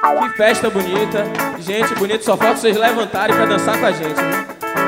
Que festa bonita. Gente bonita, só falta vocês levantarem pra dançar com a gente, né?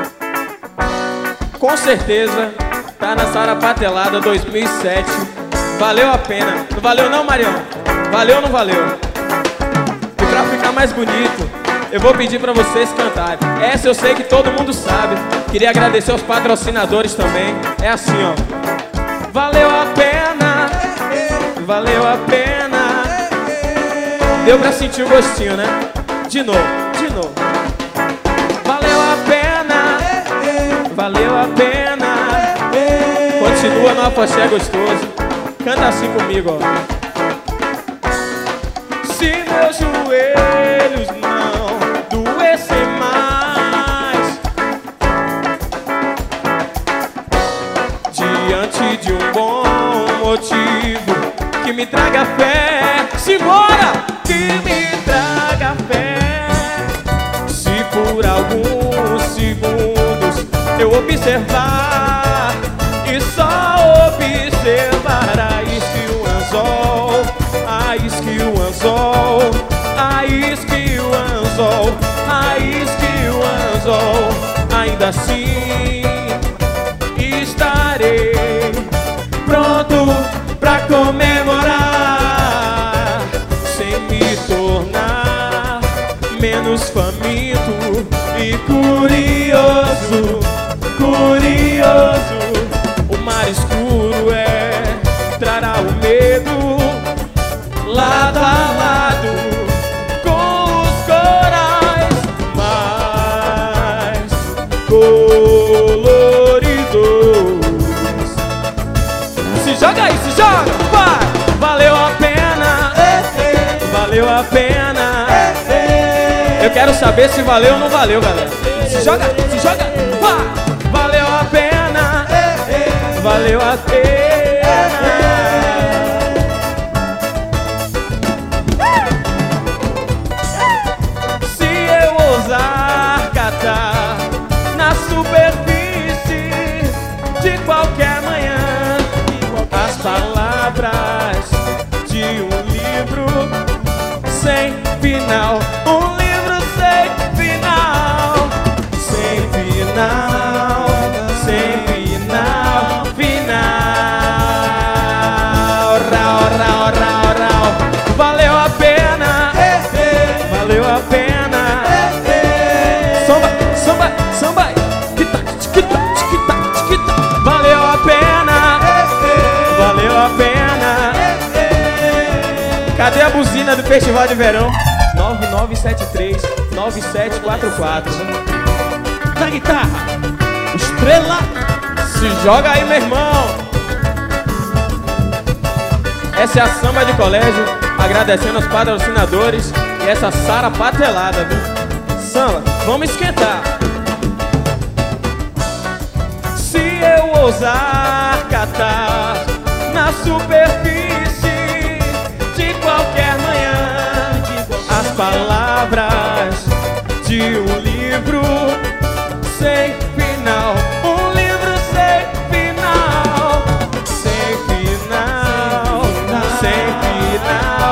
Com certeza tá na Sara Patelada 2007. Valeu a pena. Não valeu não, Marião? Valeu ou não valeu? E pra ficar mais bonito, eu vou pedir pra vocês cantarem. Essa eu sei que todo mundo sabe. Queria agradecer aos patrocinadores também. É assim, ó. Valeu a pena, valeu a pena. Deu pra sentir o gostinho, né? De novo, de novo. Valeu a pena, valeu a pena. Continua no afoxé gostoso. Canta assim comigo, ó. Se meus joelhos não doessem mais, diante de um bom motivo que me traga fé, simbora! Que me traga fé. Se por alguns segundos eu observar e só observar a isca e o anzol, a isca e o anzol, a isca e o anzol, a isca e o anzol, ainda assim estarei pronto pra comemorar, sem me tornar menos faminto e curioso, curioso. O mar escuro trará o medo lado a lado com os corais mais coloridos. Se joga aí, se joga, vai! Valeu a pena, valeu a pena. Eu quero saber se valeu ou não valeu, galera. Se joga, vai! Valeu a pena, valeu a pena. Se eu ousar catar na superfície de qualquer manhã as palavras de um livro sem final, um livro sem final, sem final, sem final, final. Rau, rau, rau, rau. Valeu a pena, valeu a pena. Samba, samba, samba. Valeu a pena, valeu a pena. Cadê a buzina do Festival de Verão? 9973-9744. Da guitarra, Estrela. Se joga aí, meu irmão. Essa é a Samba de Colégio, agradecendo aos patrocinadores e essa Sara Patelada, viu? Samba, vamos esquentar. Se eu ousar catar na superfície de qualquer manhã as palavras de um livro sem final, um livro sem final, sem final, sem final,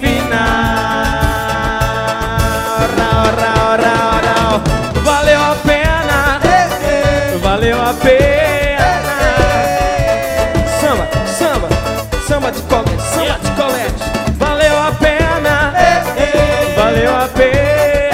final. Rau, rau, rau, rau. Valeu a pena, valeu a pena. Samba, samba, samba de colégio, samba de colégio. Valeu a pena, valeu a pena.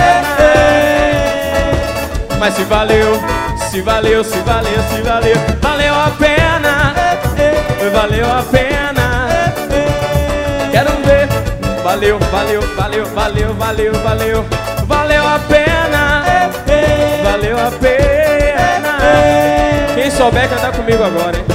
Mas se valeu, se valeu, se valeu, se valeu, valeu a pena, valeu a pena. Quero ver. Valeu, valeu, valeu, valeu, valeu, valeu, valeu a pena, valeu a pena. Quem souber cantar comigo agora, hein?